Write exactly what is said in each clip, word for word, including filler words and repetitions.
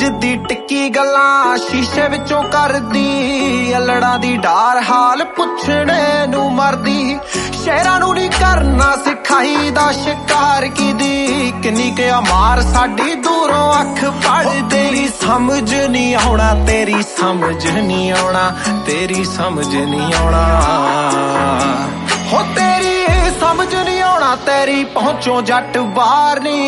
दी टिक्की गल्लां शीशे विचों करदी, अल्लड़ां दी डार हाल पुछणे नू मरदी। शेरां नू नी करना सिखाई दा शिकार कीदी, किन्नी के मार साडी दूरों अख फड़। तेरी समझ नी आउणा, तेरी समझ नी आउणा, तेरी समझ नी आउणा हो, तेरी समझ नी आउणा, तेरी पहुंचों जट बाहर नी।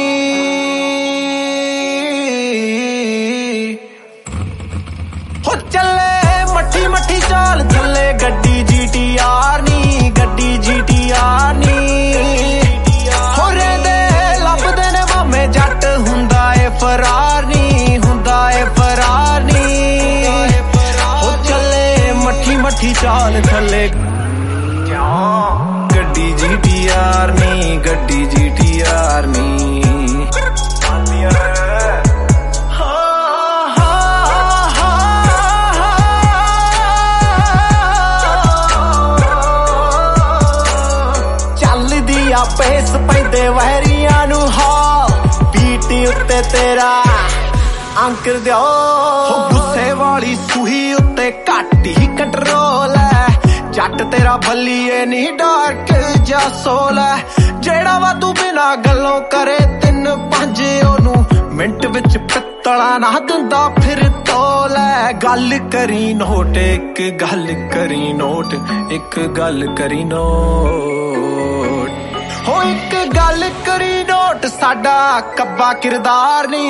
हो चले मट्ठी मट्ठी चाल थले गड्डी जी टी आर नी, गड्डी जी टी आर नी। हो रेंदे लभदे ने मामे जट, हुंदा ए फरार नी, हुंदा ए फरार नी। हो चले मट्ठी मट्ठी चाल थले गड्डी जी टी आर नी, गड्डी जी टी आर नी। पेस पैंदे वहरियां नू हाल, पीटी उत्ते तेरा अंकर दिओ। हो गुस्से वाली सूही उत्ते घट ही कंट्रोल है, जट तेरा बल्लीए नी डार्क जा सोल है। जेड़ा वा तू बिना गल्लों करे तिन पंज ओनू, मिंट विच पित्तला ना दिंदा फिर तोल है। गल करी नोट, एक गल करी नोट, एक गल करी नोट हो, एक गल करी नोट, साडा कब्बा किरदार नी।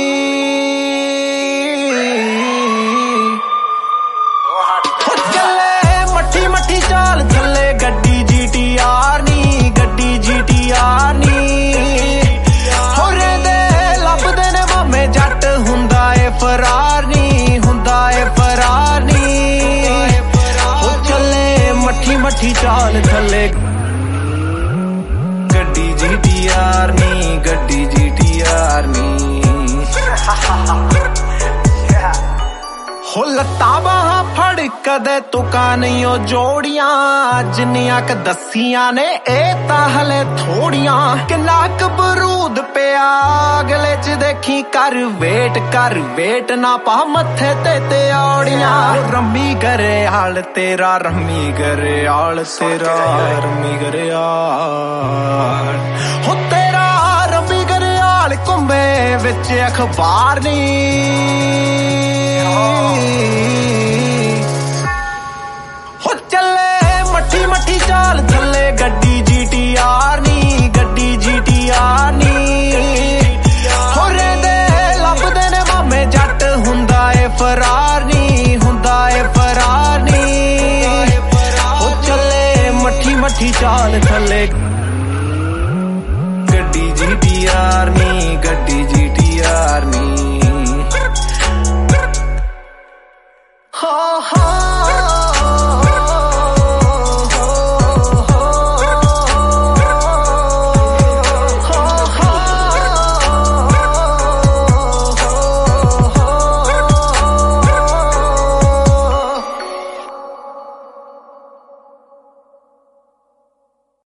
हो चले मट्ठी मट्ठी चाल थले गड्डी जी टी आर नी, गड्डी जी टी आर नी। हो रेंदे लभदे ने मामे जट, हुंदा ए फरार नी, हुंदा ए फरार नी। हो चले मट्ठी मट्ठी चाल थले गड्डी जी टी आर नी, गड्डी जी टी आर नी। हो लत्तां बाहां फड़ कदे तुका नहीं ओ जोड़ियां, जिन्नियां क दसियां ने ए तां हले थोड़ियां। किन्ना क बरूद पिया अगले च देखी, कर वेट कर वेट ना पा मत्थे ते ते औड़ियां। रम्मी करे हाल तेरा, रम्मी करे हाल तेरा, रम्मी करे हाल हो तेरा, रम्मी करे हाल कुंभे विच अखबार नी। हो चले मट्ठी मट्ठी चाल थले गड्डी जी टी आर नी, गड्डी जी टी आर नी। हो रेंदे लभदे ने मामे जट, हुंदा ए फरार नी, हुंदा ए फरार नी। हो चले मट्ठी मट्ठी चाल थले गड्डी जी टी आर नी, गड्डी जी टी आर नी।